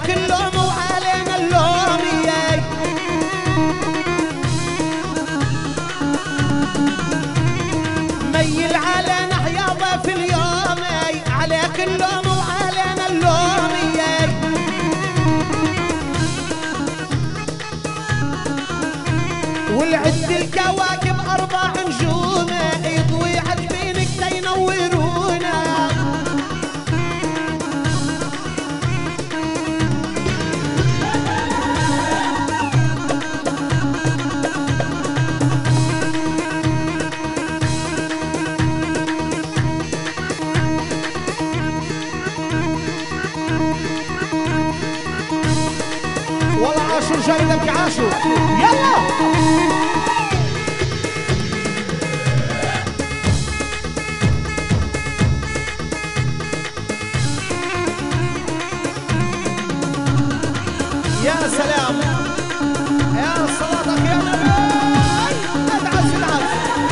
عليك اللوم وعلينا اللوم ياي ميل علينا يا ضيف اليوم ياي عليك اللوم وعلينا اللوم ياي والعد الكواكب 4 نجوم يضوي عجبينك تينورونا والله عاشور جاي لك عاشور يلا يا سلام يا صلاتك يا نبي ادعس العز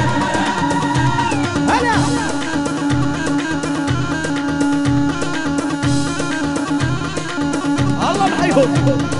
هلا الله محيهم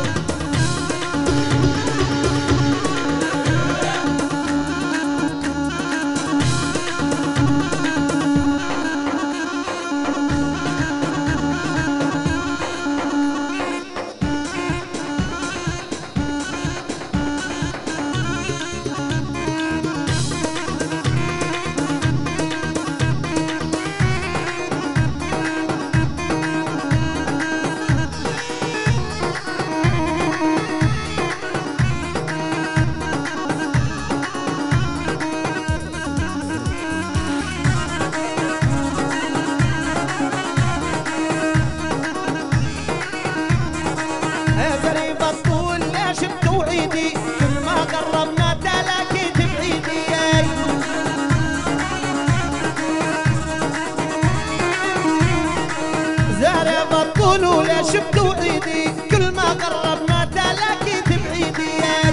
شفتوا عيدي كل ما قربنا تلاقي تبعيدي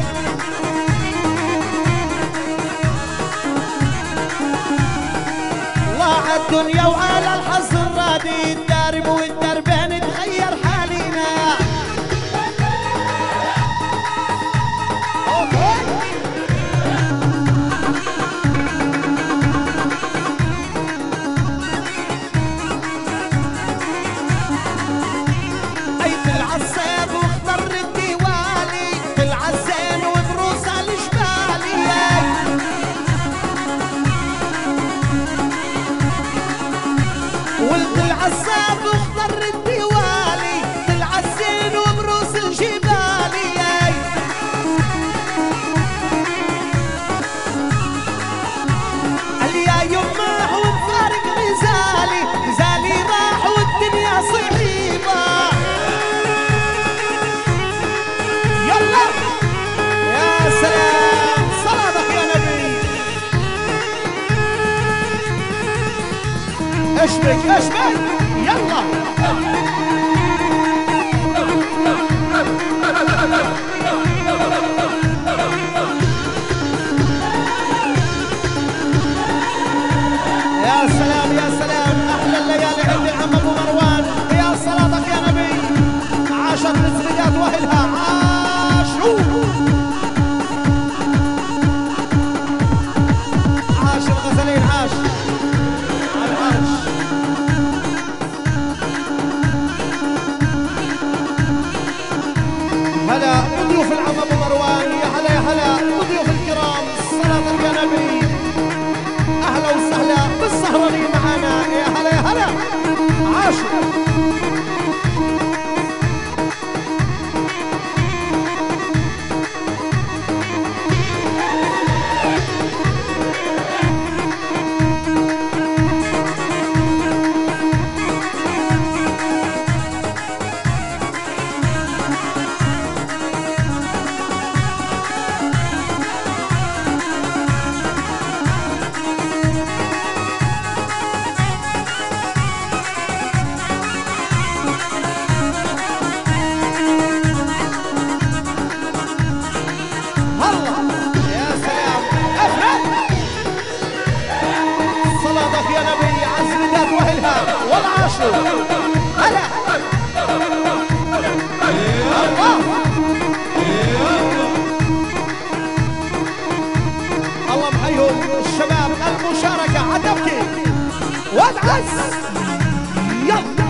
الله عالدنيا وعلى الحظ الرادي الدارب والدربين تغير حالينا العصاب اخضر الديوالي طلع الزين وبروس الجبالي اليا يما هو مفارق غزالي غزالي راح والدنيا صعيبة يلا يا سلام صلاتك يا نبي اشبك اشبك يلا يا سلام يا سلام احلى الليالي عند العم ابو مروان يا صلاتك يا نبي عاشت الزبدات واهلها عاشوا عاش الغزلين عاش هلا بضيوف العم ابو مروان يا هلا يا هلا بضيوف الكرام صلاتك يا نبي اهلا وسهلا بالسهرانين معانا يا هلا يا هلا عاشوا والعاشر هلا الله محيهم الشباب المشاركة عتبكي وادعس يلا.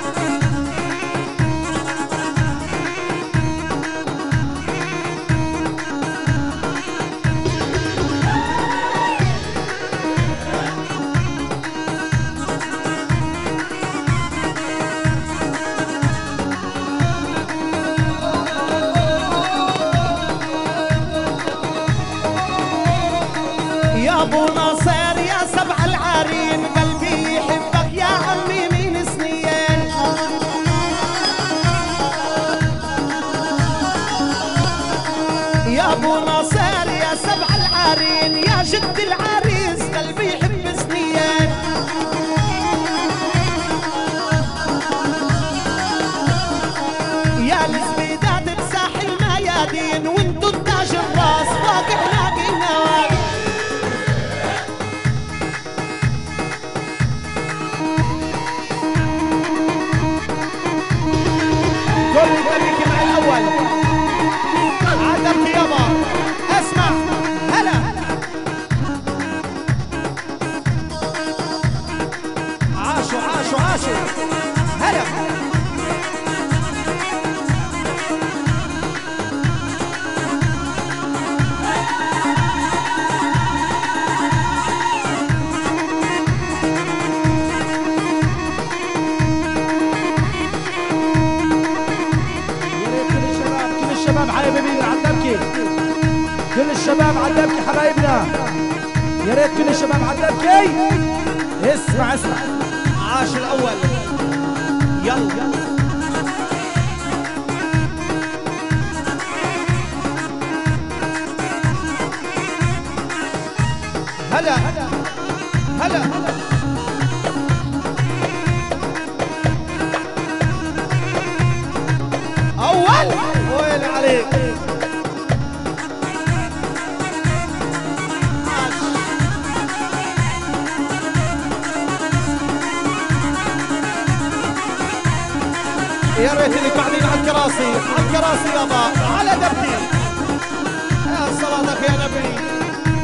يا ابو ناصر يا سبع العارين قلبي يحبك يا عمي من سنين. يا ابو ناصر يا سبع العارين يا جد العريس قلبي يحب سنين. يا الزبيدات بساحل الميادين وانتو التاج الراس واقع ناقي نواقي. كل فريق مع الاول عدمت يابا اسمع هلا. عاشوا عاشوا عاشوا هلا. حبايبي عالدبكي كل الشباب عالدبكي حبايبنا يا ريت كل الشباب عالدبكي. اسمع اسمع عاش الاول يلا. هلا هلا اول وين عليك. يا ريت اللي قاعدين على الكراسي على الكراسي يابا على دبتي. يا صلاتك يا نبي.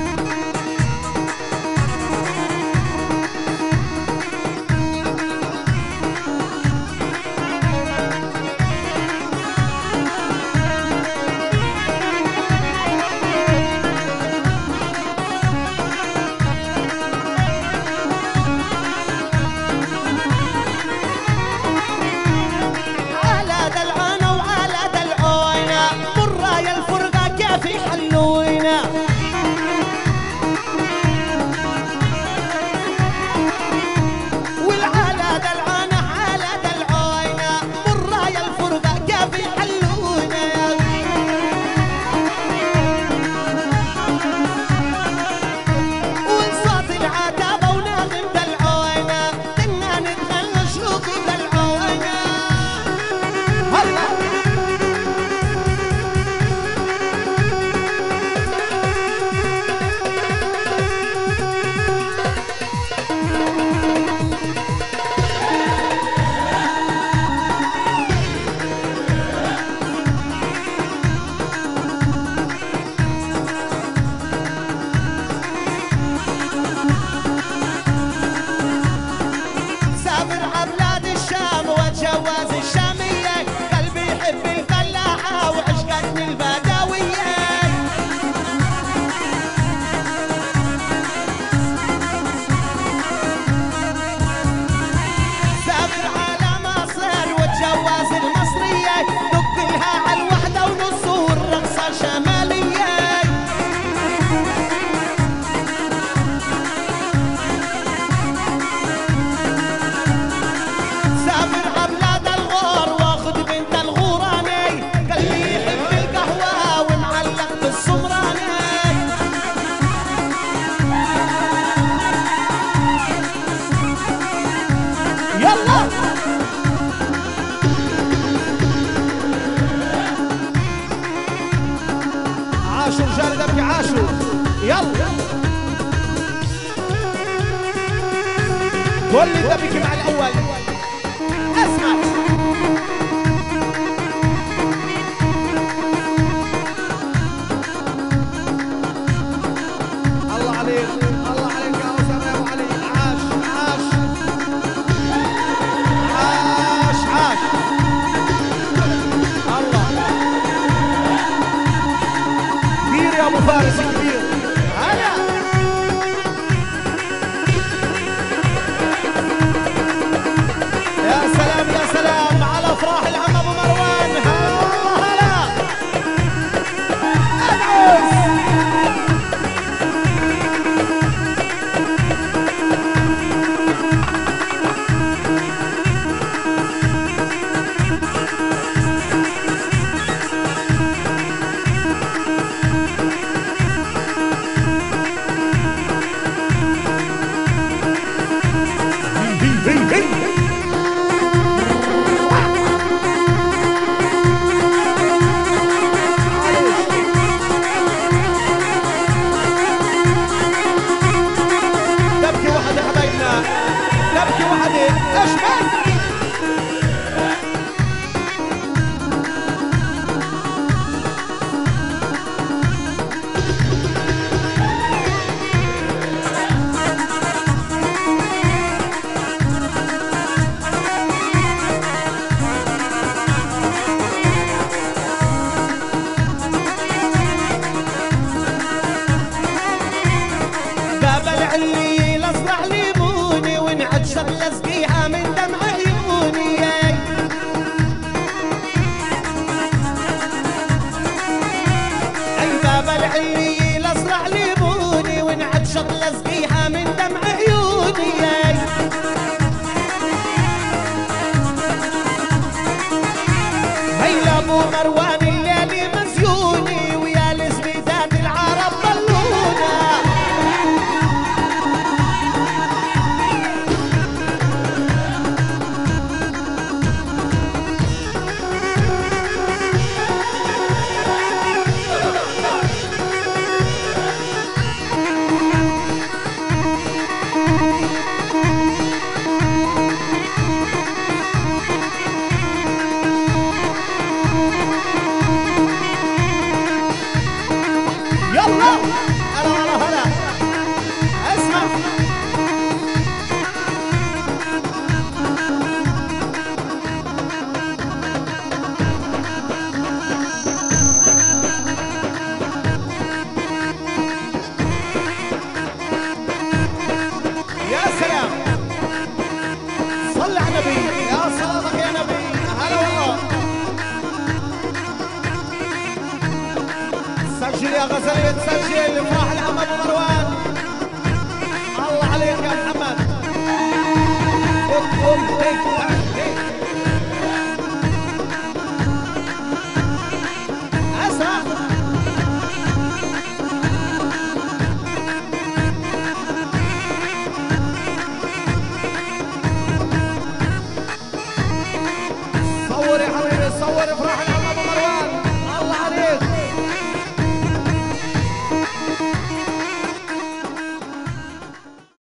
يلا كل ده بيجي مع الاول. اسمع اللي لصع ليموني وانعشق لسقيها من دمع عيوني. اي باب العلي لصع ليموني وانعشق لسقيها من دمع عيوني. هي لابو مروان الليل مزيوني ويا لزبيدات العرب ضلونا. سجل يا غزلية سجل افراح العم ابو مروان. الله عليك يا محمد.